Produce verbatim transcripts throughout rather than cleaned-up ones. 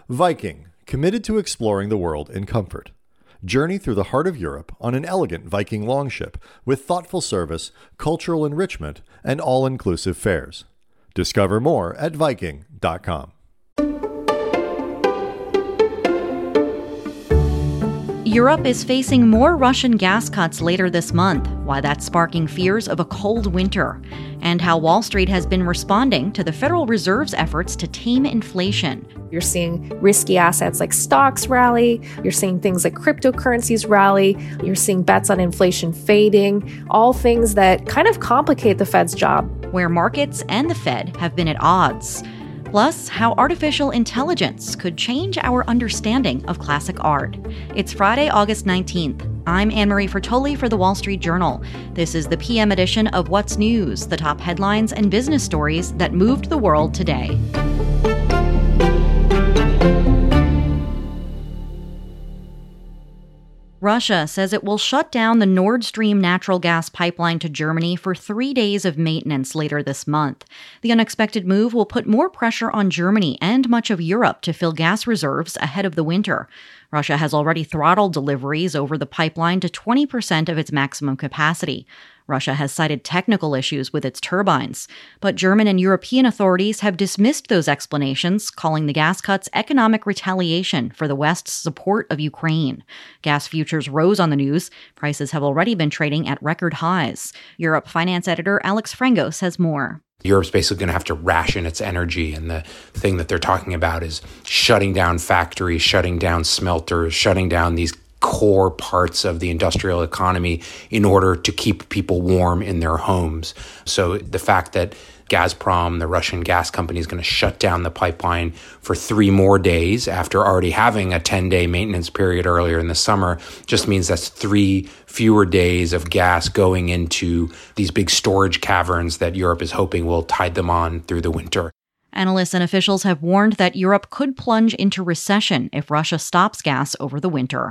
Viking, committed to exploring the world in comfort. Journey through the heart of Europe on an elegant Viking longship with thoughtful service, cultural enrichment, and all-inclusive fares. Discover more at Viking dot com. Europe is facing more Russian gas cuts later this month, why that's sparking fears of a cold winter, and how Wall Street has been responding to the Federal Reserve's efforts to tame inflation. You're seeing risky assets like stocks rally. You're seeing things like cryptocurrencies rally. You're seeing bets on inflation fading, all things that kind of complicate the Fed's job. Where markets and the Fed have been at odds. Plus, how artificial intelligence could change our understanding of classic art. It's Friday, August nineteenth. I'm Anne-Marie Fertoli for The Wall Street Journal. This is the P M edition of What's News, the top headlines and business stories that moved the world today. Russia says it will shut down the Nord Stream natural gas pipeline to Germany for three days of maintenance later this month. The unexpected move will put more pressure on Germany and much of Europe to fill gas reserves ahead of the winter. Russia has already throttled deliveries over the pipeline to twenty percent of its maximum capacity. Russia has cited technical issues with its turbines, but German and European authorities have dismissed those explanations, calling the gas cuts economic retaliation for the West's support of Ukraine. Gas futures rose on the news. Prices have already been trading at record highs. Europe finance editor Alex Frangos has more. Europe's basically going to have to ration its energy, and the thing that they're talking about is shutting down factories, shutting down smelters, shutting down these core parts of the industrial economy in order to keep people warm in their homes. So the fact that Gazprom, the Russian gas company, is going to shut down the pipeline for three more days after already having a ten-day maintenance period earlier in the summer just means that's three fewer days of gas going into these big storage caverns that Europe is hoping will tide them on through the winter. Analysts and officials have warned that Europe could plunge into recession if Russia stops gas over the winter.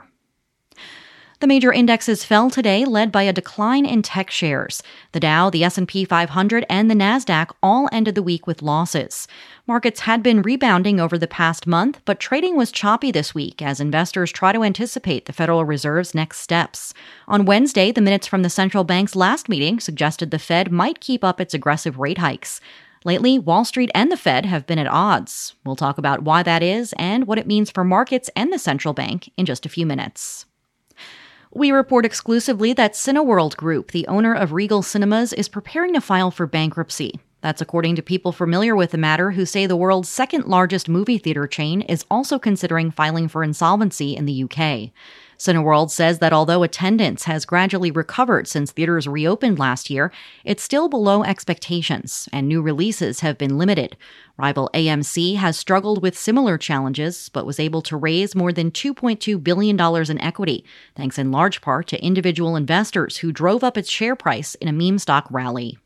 The major indexes fell today, led by a decline in tech shares. The Dow, the S and P five hundred, and the Nasdaq all ended the week with losses. Markets had been rebounding over the past month, but trading was choppy this week as investors try to anticipate the Federal Reserve's next steps. On Wednesday, the minutes from the central bank's last meeting suggested the Fed might keep up its aggressive rate hikes. Lately, Wall Street and the Fed have been at odds. We'll talk about why that is and what it means for markets and the central bank in just a few minutes. We report exclusively that Cineworld Group, the owner of Regal Cinemas, is preparing to file for bankruptcy. That's according to people familiar with the matter who say the world's second largest movie theater chain is also considering filing for insolvency in the U K. Cineworld says that although attendance has gradually recovered since theaters reopened last year, it's still below expectations, and new releases have been limited. Rival A M C has struggled with similar challenges, but was able to raise more than two point two billion dollars in equity, thanks in large part to individual investors who drove up its share price in a meme stock rally.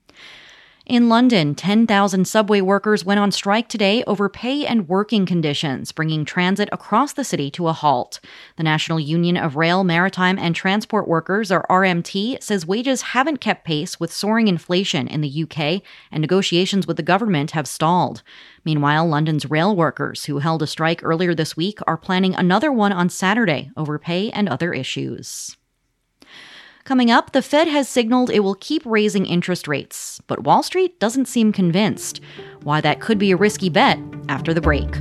In London, ten thousand subway workers went on strike today over pay and working conditions, bringing transit across the city to a halt. The National Union of Rail, Maritime and Transport Workers, or R M T, says wages haven't kept pace with soaring inflation in the U K, and negotiations with the government have stalled. Meanwhile, London's rail workers, who held a strike earlier this week, are planning another one on Saturday over pay and other issues. Coming up, the Fed has signaled it will keep raising interest rates, but Wall Street doesn't seem convinced. Why that could be a risky bet after the break.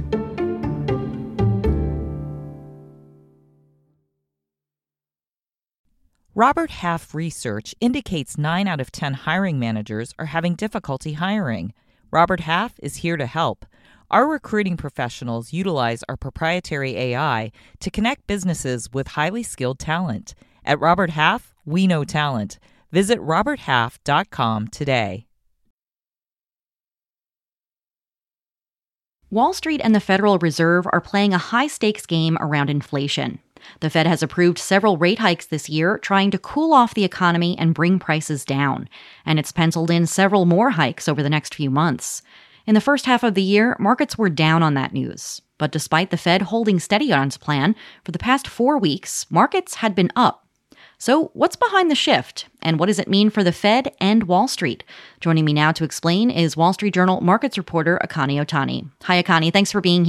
Robert Half research indicates nine out of ten hiring managers are having difficulty hiring. Robert Half is here to help. Our recruiting professionals utilize our proprietary A I to connect businesses with highly skilled talent. At Robert Half, we know talent. Visit robert half dot com today. Wall Street and the Federal Reserve are playing a high-stakes game around inflation. The Fed has approved several rate hikes this year, trying to cool off the economy and bring prices down. And it's penciled in several more hikes over the next few months. In the first half of the year, markets were down on that news. But despite the Fed holding steady on its plan, for the past four weeks, markets had been up. So what's behind the shift, and what does it mean for the Fed and Wall Street? Joining me now to explain is Wall Street Journal markets reporter Akani Otani. Hi, Akani. Thanks for being here.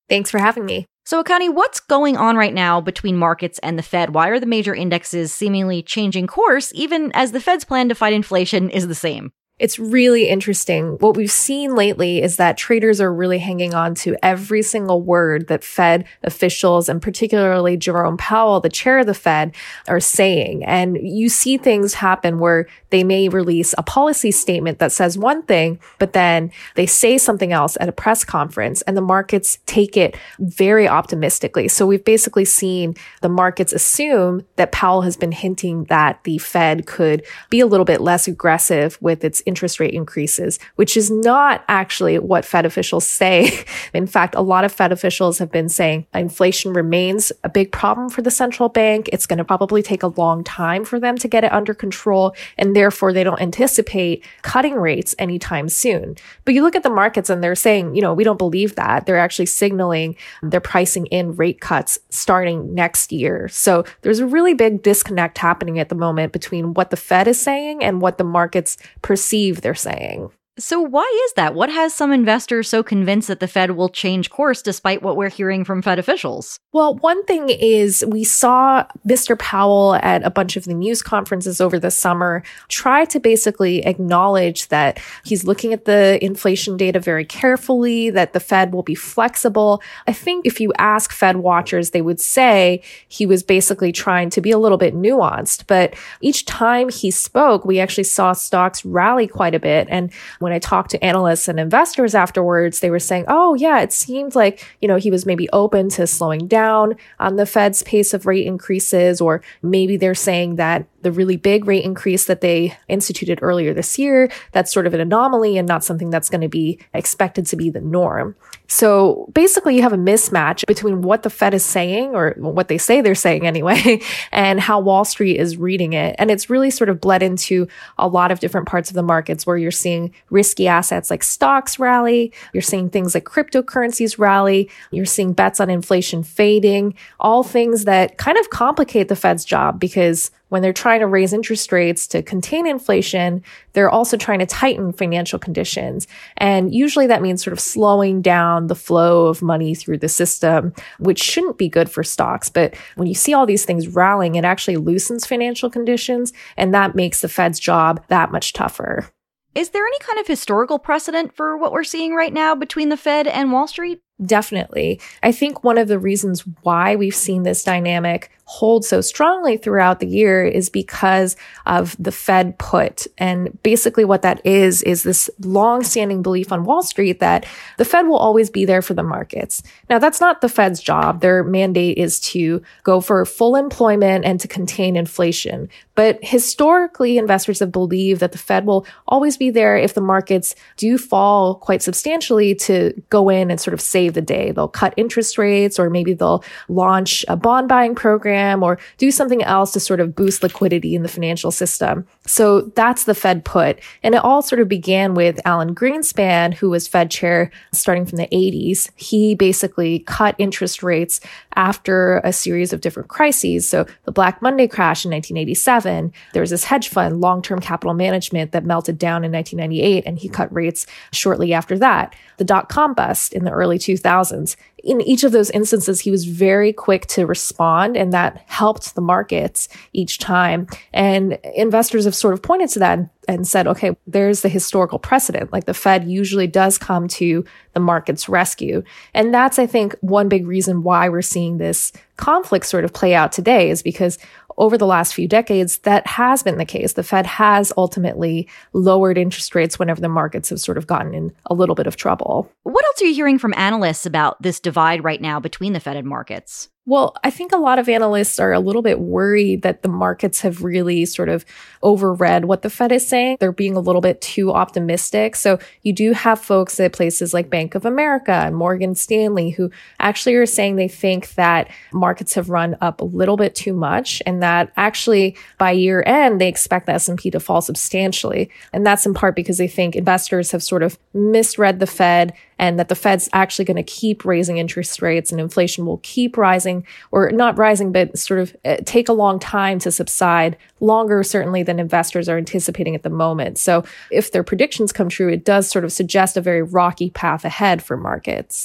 Thanks for having me. So, Akani, what's going on right now between markets and the Fed? Why are the major indexes seemingly changing course, even as the Fed's plan to fight inflation is the same? It's really interesting. What we've seen lately is that traders are really hanging on to every single word that Fed officials, and particularly Jerome Powell, the chair of the Fed, are saying. And you see things happen where they may release a policy statement that says one thing, but then they say something else at a press conference, and the markets take it very optimistically. So we've basically seen the markets assume that Powell has been hinting that the Fed could be a little bit less aggressive with its interest rate increases, which is not actually what Fed officials say. In fact, a lot of Fed officials have been saying inflation remains a big problem for the central bank. It's going to probably take a long time for them to get it under control, and therefore they don't anticipate cutting rates anytime soon. But you look at the markets and they're saying, you know, we don't believe that. They're actually signaling they're pricing in rate cuts starting next year. So there's a really big disconnect happening at the moment between what the Fed is saying and what the markets perceive they're saying. So why is that? What has some investors so convinced that the Fed will change course despite what we're hearing from Fed officials? Well, one thing is we saw Mister Powell at a bunch of the news conferences over the summer try to basically acknowledge that he's looking at the inflation data very carefully, that the Fed will be flexible. I think if you ask Fed watchers, they would say he was basically trying to be a little bit nuanced. But each time he spoke, we actually saw stocks rally quite a bit. And when I talked to analysts and investors afterwards, they were saying, oh, yeah, it seemed like, you know, he was maybe open to slowing down on the Fed's pace of rate increases, or maybe they're saying that the really big rate increase that they instituted earlier this year, that's sort of an anomaly and not something that's going to be expected to be the norm. So basically you have a mismatch between what the Fed is saying, or what they say they're saying anyway, and how Wall Street is reading it. And it's really sort of bled into a lot of different parts of the markets where you're seeing risky assets like stocks rally, you're seeing things like cryptocurrencies rally, you're seeing bets on inflation fading, all things that kind of complicate the Fed's job, because when they're trying to raise interest rates to contain inflation, they're also trying to tighten financial conditions. And usually that means sort of slowing down the flow of money through the system, which shouldn't be good for stocks. But when you see all these things rallying, it actually loosens financial conditions, and that makes the Fed's job that much tougher. Is there any kind of historical precedent for what we're seeing right now between the Fed and Wall Street? Definitely. I think one of the reasons why we've seen this dynamic hold so strongly throughout the year is because of the Fed put. And basically what that is, is this long-standing belief on Wall Street that the Fed will always be there for the markets. Now, that's not the Fed's job. Their mandate is to go for full employment and to contain inflation. But historically, investors have believed that the Fed will always be there if the markets do fall quite substantially to go in and sort of save the day. They'll cut interest rates, or maybe they'll launch a bond buying program, or do something else to sort of boost liquidity in the financial system. So that's the Fed put. And it all sort of began with Alan Greenspan, who was Fed chair starting from the eighties. He basically cut interest rates after a series of different crises. So the Black Monday crash in nineteen eighty-seven, there was this hedge fund, Long-Term Capital Management, that melted down in nineteen ninety-eight, and he cut rates shortly after that. The dot-com bust in the early two thousands. In each of those instances, he was very quick to respond, and that helped the markets each time. And investors have sort of pointed to that and, and said, okay, there's the historical precedent. Like, the Fed usually does come to the market's rescue. And that's, I think, one big reason why we're seeing this conflict sort of play out today, is because over the last few decades, that has been the case. The Fed has ultimately lowered interest rates whenever the markets have sort of gotten in a little bit of trouble. What else are you hearing from analysts about this divide right now between the Fed and markets? Well, I think a lot of analysts are a little bit worried that the markets have really sort of overread what the Fed is saying. They're being a little bit too optimistic. So you do have folks at places like Bank of America and Morgan Stanley who actually are saying they think that markets have run up a little bit too much, and that actually by year end, they expect the S and P to fall substantially. And that's in part because they think investors have sort of misread the Fed, and that the Fed's actually going to keep raising interest rates and inflation will keep rising, or not rising, but sort of take a long time to subside, longer certainly than investors are anticipating at the moment. So if their predictions come true, it does sort of suggest a very rocky path ahead for markets.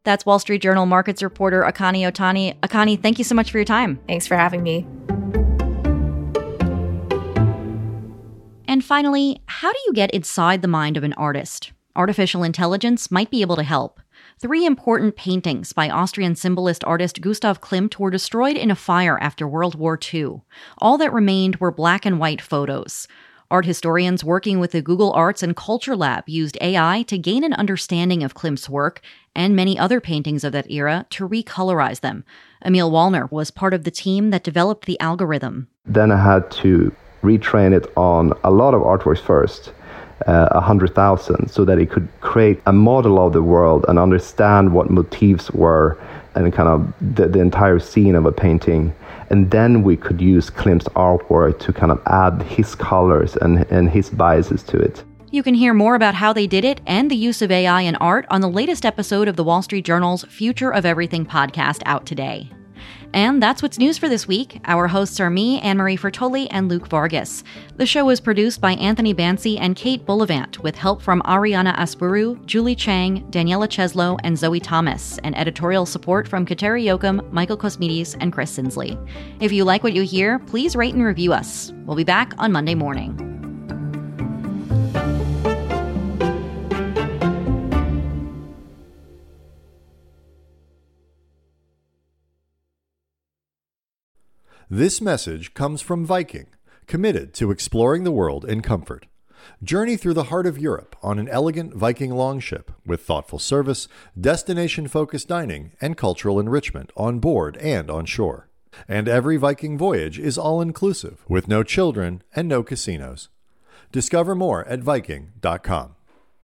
That's Wall Street Journal markets reporter Akani Otani. Akani, thank you so much for your time. Thanks for having me. And finally, how do you get inside the mind of an artist? Artificial intelligence might be able to help. Three important paintings by Austrian symbolist artist Gustav Klimt were destroyed in a fire after World War Two. All that remained were black and white photos. Art historians working with the Google Arts and Culture Lab used A I to gain an understanding of Klimt's work and many other paintings of that era to recolorize them. Emil Wallner was part of the team that developed the algorithm. Then I had to retrain it on a lot of artworks first, uh, one hundred thousand, so that it could create a model of the world and understand what motifs were and kind of the, the entire scene of a painting. And then we could use Klimt's artwork to kind of add his colors and, and his biases to it. You can hear more about how they did it and the use of A I in art on the latest episode of the Wall Street Journal's Future of Everything podcast out today. And that's what's news for this week. Our hosts are me, Anne-Marie Fertoli, and Luke Vargas. The show is produced by Anthony Bancy and Kate Bullivant, with help from Ariana Aspuru, Julie Chang, Daniela Cheslow, and Zoe Thomas, and editorial support from Kateri Yoakum, Michael Kosmides, and Chris Sinsley. If you like what you hear, please rate and review us. We'll be back on Monday morning. This message comes from Viking, committed to exploring the world in comfort. Journey through the heart of Europe on an elegant Viking longship with thoughtful service, destination-focused dining, and cultural enrichment on board and on shore. And every Viking voyage is all-inclusive, with no children and no casinos. Discover more at Viking dot com.